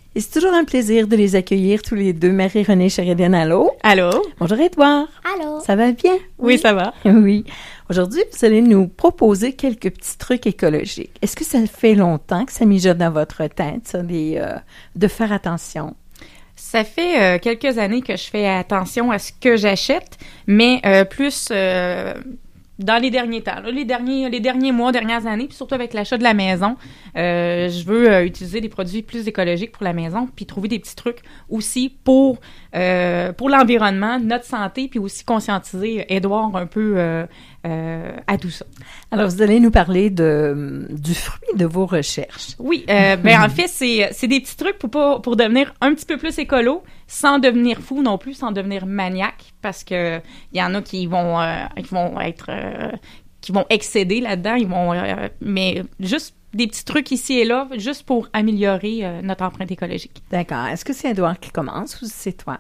Et c'est toujours un plaisir de les accueillir tous les deux. Marie-Renée Sheridan, allô? Allô? Bonjour Édouard. Allô? Ça va bien? Oui, ça va. Oui. Aujourd'hui, vous allez nous proposer quelques petits trucs écologiques. Est-ce que ça fait longtemps que ça mijote dans votre tête, ça, de faire attention? Ça fait quelques années que je fais attention à ce que j'achète, mais plus dans les derniers temps, là, les derniers mois, dernières années, puis surtout avec l'achat de la maison, je veux utiliser des produits plus écologiques pour la maison, puis trouver des petits trucs aussi pour l'environnement, notre santé, puis aussi conscientiser Édouard un peu à tout ça. Alors, vous allez nous parler du fruit de vos recherches. Oui, en fait, c'est des petits trucs pour devenir un petit peu plus écolo, sans devenir fou non plus, sans devenir maniaque, parce que il y en a qui vont excéder là-dedans, mais juste des petits trucs ici et là, juste pour améliorer notre empreinte écologique. D'accord. Est-ce que c'est Édouard qui commence ou c'est toi?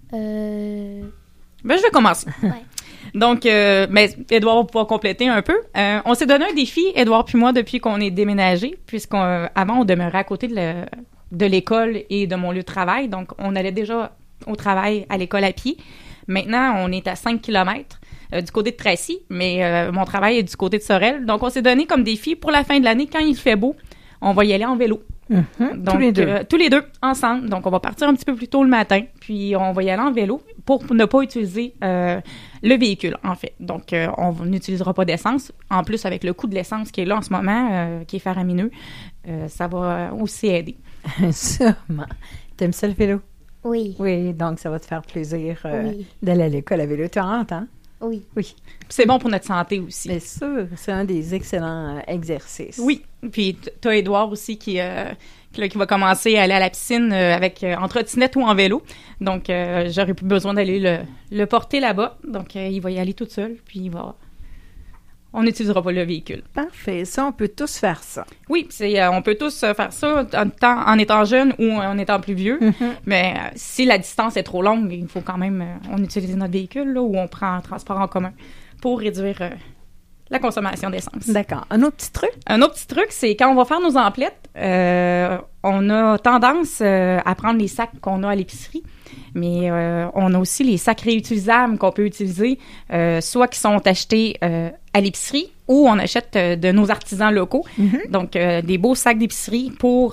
Je vais commencer. Ouais. Donc, Édouard va pouvoir compléter un peu. On s'est donné un défi, Édouard puis moi, depuis qu'on est déménagé, puisqu'avant, on demeurait à côté de l'école et de mon lieu de travail. Donc, on allait déjà au travail, à l'école à pied. Maintenant, on est à 5 km du côté de Tracy, mais mon travail est du côté de Sorel. Donc, on s'est donné comme défi pour la fin de l'année, quand il fait beau, on va y aller en vélo. Mm-hmm. Donc, tous les deux, ensemble. Donc, on va partir un petit peu plus tôt le matin, puis on va y aller en vélo pour ne pas utiliser le véhicule, en fait. Donc, on n'utilisera pas d'essence. En plus, avec le coût de l'essence qui est là en ce moment, qui est faramineux, ça va aussi aider. Sûrement. T'aimes ça le vélo? Oui. Oui, donc ça va te faire plaisir Oui. d'aller à l'école à vélo. Tu as hâte, hein? Oui. Oui. C'est bon pour notre santé aussi. Bien sûr, c'est un des excellents exercices. Oui. Puis, t'as Édouard aussi qui va commencer à aller à la piscine en trottinette ou en vélo. Donc, j'aurais plus besoin d'aller le porter là-bas. Donc, il va y aller tout seul, puis on n'utilisera pas le véhicule. Parfait. Ça, on peut tous faire ça. Oui, on peut tous faire ça en étant jeune ou en étant plus vieux. Mm-hmm. Mais si la distance est trop longue, il faut quand même on utilise notre véhicule là, ou on prend un transport en commun pour réduire la consommation d'essence. D'accord. Un autre petit truc? Un autre petit truc, c'est quand on va faire nos emplettes, on a tendance à prendre les sacs qu'on a à l'épicerie, mais on a aussi les sacs réutilisables qu'on peut utiliser, soit qui sont achetés à l'épicerie ou on achète de nos artisans locaux. Mm-hmm. Donc, des beaux sacs d'épicerie pour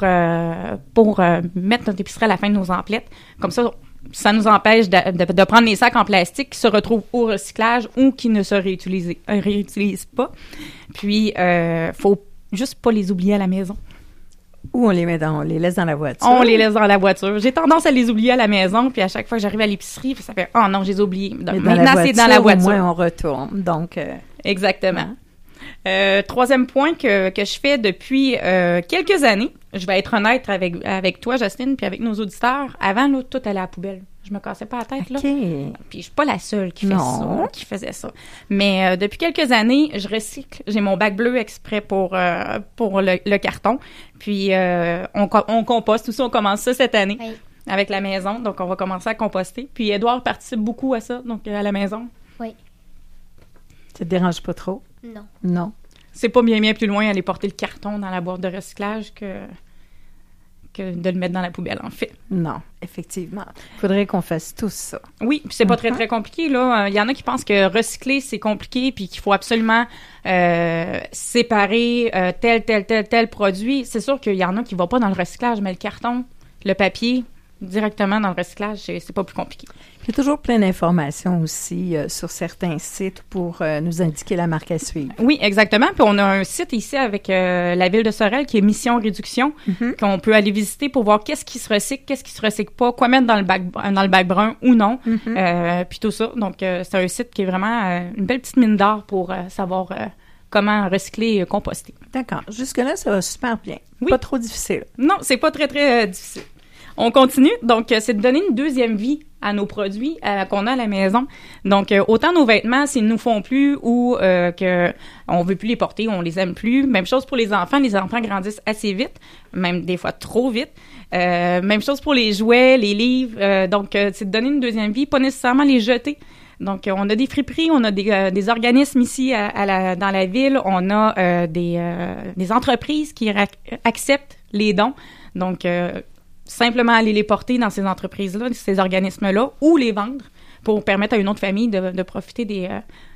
mettre notre épicerie à la fin de nos emplettes. Comme ça nous empêche de prendre les sacs en plastique qui se retrouvent au recyclage ou qui ne se réutilisent pas. Puis, faut juste pas les oublier à la maison. Ou on les laisse dans la voiture? On les laisse dans la voiture. J'ai tendance à les oublier à la maison, puis à chaque fois que j'arrive à l'épicerie, ça fait « Oh non, je les ai oubliés. » Maintenant, c'est dans la voiture. Au moins, on retourne. Donc, exactement. Troisième point que je fais depuis quelques années, je vais être honnête avec toi, Justine, puis avec nos auditeurs. Avant, là, tout allait à la poubelle. Je me cassais pas la tête, là. OK. Puis je suis pas la seule qui faisait ça. Mais depuis quelques années, je recycle. J'ai mon bac bleu exprès pour le carton. Puis on composte aussi. On commence ça cette année avec la maison. Donc, on va commencer à composter. Puis Édouard participe beaucoup à ça, donc à la maison. Oui. Ça te dérange pas trop? Non. Non. C'est pas bien plus loin aller porter le carton dans la boîte de recyclage que de le mettre dans la poubelle, en fait. Non, effectivement. Il faudrait qu'on fasse tous ça. Oui, puis c'est pas très, très compliqué, là. Il y en a qui pensent que recycler, c'est compliqué, puis qu'il faut absolument séparer tel produit. C'est sûr qu'il y en a qui ne vont pas dans le recyclage, mais le carton, le papier, directement dans le recyclage, c'est pas plus compliqué. Il y a toujours plein d'informations aussi sur certains sites pour nous indiquer la marque à suivre. Oui, exactement. Puis on a un site ici avec la ville de Sorel qui est Mission Réduction, qu'on peut aller visiter pour voir qu'est-ce qui se recycle, qu'est-ce qui se recycle pas, quoi mettre dans le bac brun ou non, puis tout ça. Donc, c'est un site qui est vraiment une belle petite mine d'or pour savoir comment recycler et composter. D'accord. Jusque-là, ça va super bien. Oui. Pas trop difficile. Non, c'est pas très, très difficile. On continue. Donc, c'est de donner une deuxième vie à nos produits qu'on a à la maison. Donc, autant nos vêtements, s'ils nous font plus ou que on veut plus les porter, on les aime plus. Même chose pour les enfants. Les enfants grandissent assez vite, même des fois trop vite. Même chose pour les jouets, les livres. Donc, c'est de donner une deuxième vie, pas nécessairement les jeter. Donc, on a des friperies, on a des organismes ici dans la ville, on a des entreprises qui acceptent les dons. Donc, simplement aller les porter dans ces entreprises-là, ces organismes-là, ou les vendre pour permettre à une autre famille de profiter des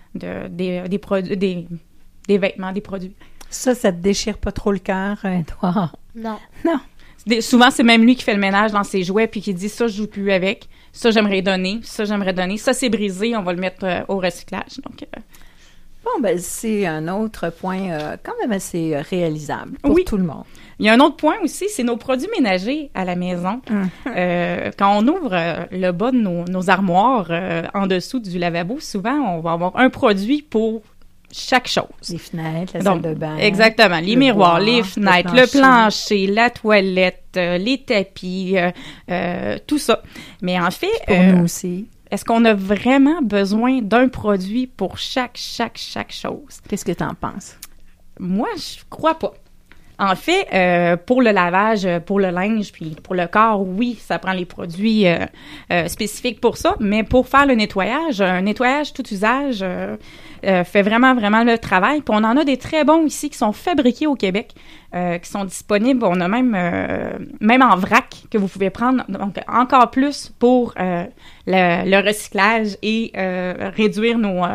vêtements, des produits. Ça te déchire pas trop le cœur, Édouard? Non. Non. Souvent, c'est même lui qui fait le ménage dans ses jouets puis qui dit « ça, je joue plus avec, ça, j'aimerais donner, ça, c'est brisé, on va le mettre au recyclage. » Donc, bon, ben c'est un autre point quand même assez réalisable pour oui. tout le monde. Il y a un autre point aussi, c'est nos produits ménagers à la maison. Quand on ouvre le bas de nos armoires en dessous du lavabo, souvent, on va avoir un produit pour chaque chose. Les fenêtres, la salle de bain. Exactement. Les miroirs, bois, les fenêtres, le plancher, la toilette, les tapis, tout ça. Mais en fait... Pour nous aussi. Est-ce qu'on a vraiment besoin d'un produit pour chaque chose? Qu'est-ce que tu en penses? Moi, je crois pas. En fait, pour le lavage, pour le linge, puis pour le corps, oui, ça prend les produits spécifiques pour ça, mais pour faire le nettoyage, un nettoyage tout usage fait vraiment le travail. Puis on en a des très bons ici qui sont fabriqués au Québec, qui sont disponibles. On a même en vrac que vous pouvez prendre, donc encore plus pour le recyclage et réduire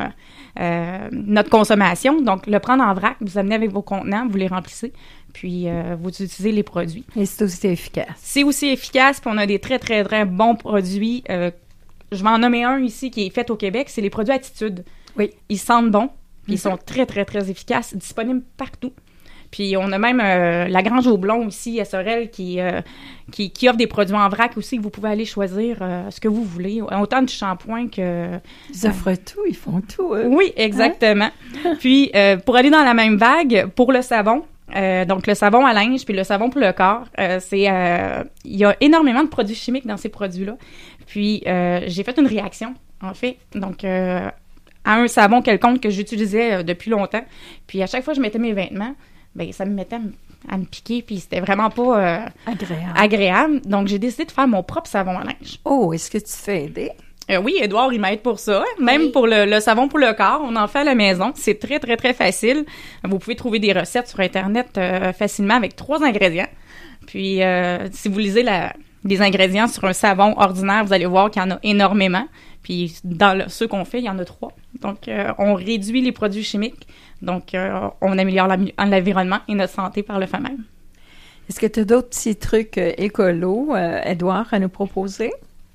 notre consommation. Donc, le prendre en vrac, vous amenez avec vos contenants, vous les remplissez, puis vous utilisez les produits. Et c'est aussi efficace. C'est aussi efficace, puis on a des très bons produits. Je vais en nommer un ici qui est fait au Québec, c'est les produits Attitude. Oui. Ils sentent bon, puis ils sont très efficaces, disponibles partout. Puis on a même la Grange au Blond ici à Sorel qui offre des produits en vrac aussi que vous pouvez aller choisir ce que vous voulez. Autant du shampoing que... Ils offrent tout, ils font tout. Oui, exactement. Hein? Puis pour aller dans la même vague, pour le savon, donc le savon à linge puis le savon pour le corps, il y a énormément de produits chimiques dans ces produits-là. Puis j'ai fait une réaction, en fait. Donc... à un savon quelconque que j'utilisais depuis longtemps. Puis à chaque fois que je mettais mes vêtements, ben ça me mettait à me piquer, puis c'était vraiment pas agréable. Donc, j'ai décidé de faire mon propre savon à linge. Oh, est-ce que tu te fais aider? Oui, Édouard, il m'aide pour ça. Même pour le savon pour le corps, on en fait à la maison. C'est très facile. Vous pouvez trouver des recettes sur Internet facilement avec 3 ingrédients. Puis, si vous lisez les ingrédients sur un savon ordinaire, vous allez voir qu'il y en a énormément. Puis, dans ceux qu'on fait, il y en a 3. Donc, on réduit les produits chimiques. Donc, on améliore l'environnement et notre santé par le fait même. Est-ce que tu as d'autres petits trucs écolos, Édouard, à nous proposer?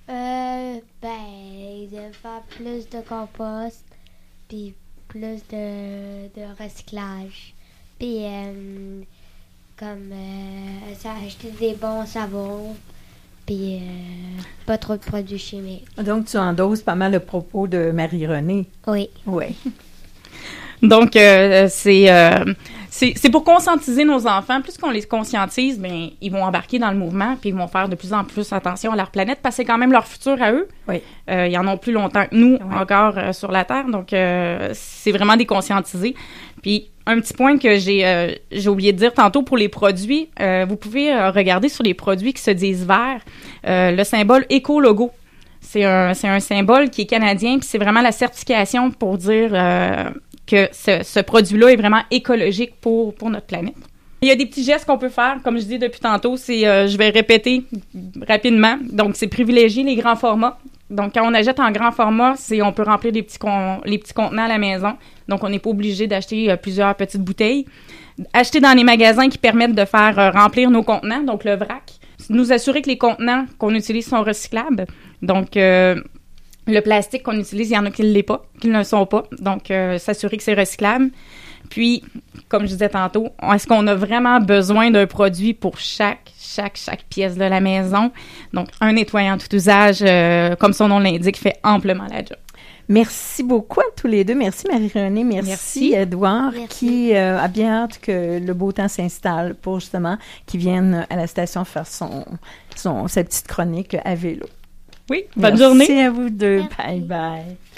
De faire plus de compost, puis plus de recyclage. Puis, acheter des bons savons. Puis, pas trop de produits chimiques. Donc, tu endosses pas mal le propos de Marie-Renée. Oui. Oui. Donc, c'est pour conscientiser nos enfants. Plus qu'on les conscientise, bien, ils vont embarquer dans le mouvement, puis ils vont faire de plus en plus attention à leur planète, parce que c'est quand même leur futur à eux. Oui. Ils en ont plus longtemps que nous, encore sur la Terre. Donc, c'est vraiment des conscientisés. Puis, un petit point que j'ai oublié de dire tantôt pour les produits, vous pouvez regarder sur les produits qui se disent verts, le symbole éco-logo. C'est un symbole qui est canadien, puis c'est vraiment la certification pour dire que ce produit-là est vraiment écologique pour notre planète. Il y a des petits gestes qu'on peut faire, comme je dis depuis tantôt, je vais répéter rapidement. Donc, c'est privilégier les grands formats. Donc, quand on achète en grand format, on peut remplir les petits contenants à la maison. Donc, on n'est pas obligé d'acheter plusieurs petites bouteilles. Acheter dans les magasins qui permettent de faire remplir nos contenants, donc le vrac. Nous assurer que les contenants qu'on utilise sont recyclables. Donc, le plastique qu'on utilise, il y en a qui ne le sont pas. Donc, s'assurer que c'est recyclable. Puis, comme je disais tantôt, est-ce qu'on a vraiment besoin d'un produit pour chaque pièce de la maison? Donc, un nettoyant tout usage, comme son nom l'indique, fait amplement la job. Merci beaucoup à tous les deux. Merci Marie-Renée. Merci Édouard, qui a bien hâte que le beau temps s'installe pour justement qu'il vienne à la station faire sa petite chronique à vélo. Oui, bonne journée. Merci à vous deux. Bye bye.